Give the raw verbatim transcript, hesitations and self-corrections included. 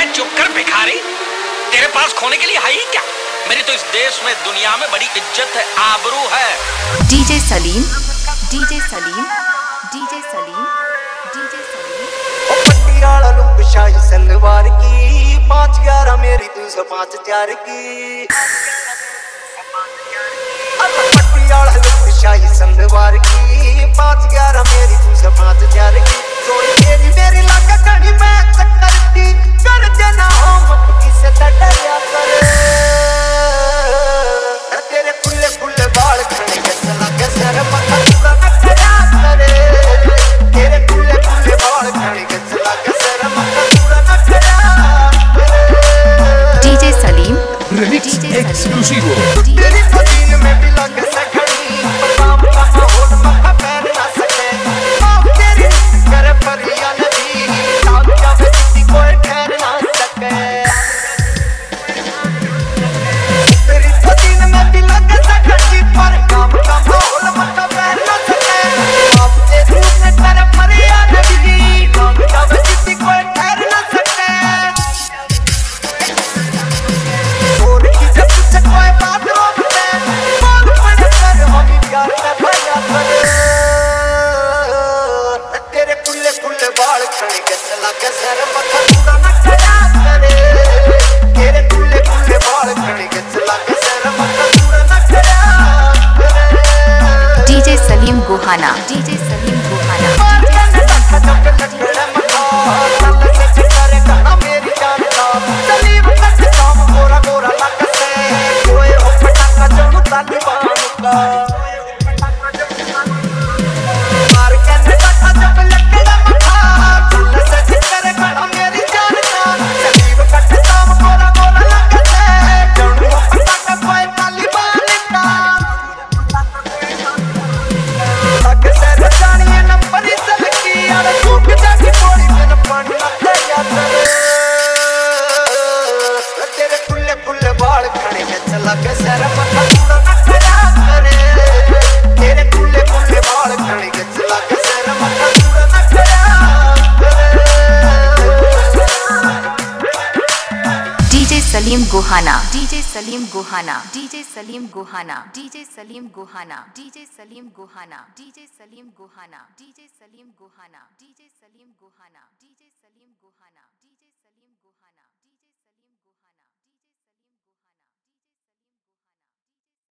चुप कर भिखारी, तेरे पास खोने के लिए है ही क्या? मेरी तो इस देश में दुनिया में बड़ी इज्जत है, आबरू है। DJ Salim, DJ Salim, DJ Salim, DJ Salim. ओ पटियाला लुक शाही सलवार की, पाँच ग्यारह मेरी तू सौ पाँच चार की। पटियाला लुक शाही सलवार की, पाँच ग्यारह मेरी तू सौ पाँच चार की। थोड़ी तेरी मेरी लाका कड़ी मैं करती, कर देना हो मत किसे डरिया कर। तेरे खुले खुले बाल खड़े कैसे लगे सर मथा पूरा न खड़ा करे। तेरे खुले खुले बाल खड़े कैसे लगे सर मथा पूरा न खड़ा करे। DJ Salim, Remix exclusivo. तेरी मदीन में भी लगे से खड़ी, बाप का माहौल मथा पैर ना सके। बाप तेरी कर परिया नदी, ताक जावे किसी कोई ठहर ना सके। तेरी मदीन में भी लगे से खड़ी, पर काम का माहौल मथा पैर ना सके। बाप तेरी कर परिया नदी, ताक जावे किसी कोई ठहर ना सके। और की जब से कोई बात रोकते, बात पड़े कर हम प्यार में भरा करे। तेरे खुले खुले बाल खड़े कैसे लगे सर मथा पूरा न खड़ा करे। तेरे खुले खुले बाल खड़े कैसे लगे सर मथा पूरा न खड़ा करे। DJ Salim Gohana, DJ Salim Gohana. बाल कने रखा जब लकड़े मथा, चल से करे कहा मेरी जान का। सलीम कट काम गोरा गोरा लग से, कोई हो पटाखा जणू तालिबान का। बाल कने रखा जब लकड़े मथा, चल से करे कहा मेरी जान का। सलीम कट काम गोरा गोरा लग से, जणू हो पटाखा कोई तालिबान का। लग से रजानिए नंबर सलकी, यार सूख जाती थोड़ी दिन पानी लग गया करे। तेरे खुले खुले बाल खड़े कैसे लगे सर मथा पूरा न खड़ा करे। तेरे खुले खुले बाल खड़े कैसे लगे सर मथा पूरा न खड़ा करे। DJ Salim Gohana, DJ Salim Gohana, DJ Salim Gohana, DJ Salim Gohana, DJ Salim Gohana, DJ Salim Gohana, DJ Salim Gohana, DJ Salim Gohana, DJ Salim Gohana.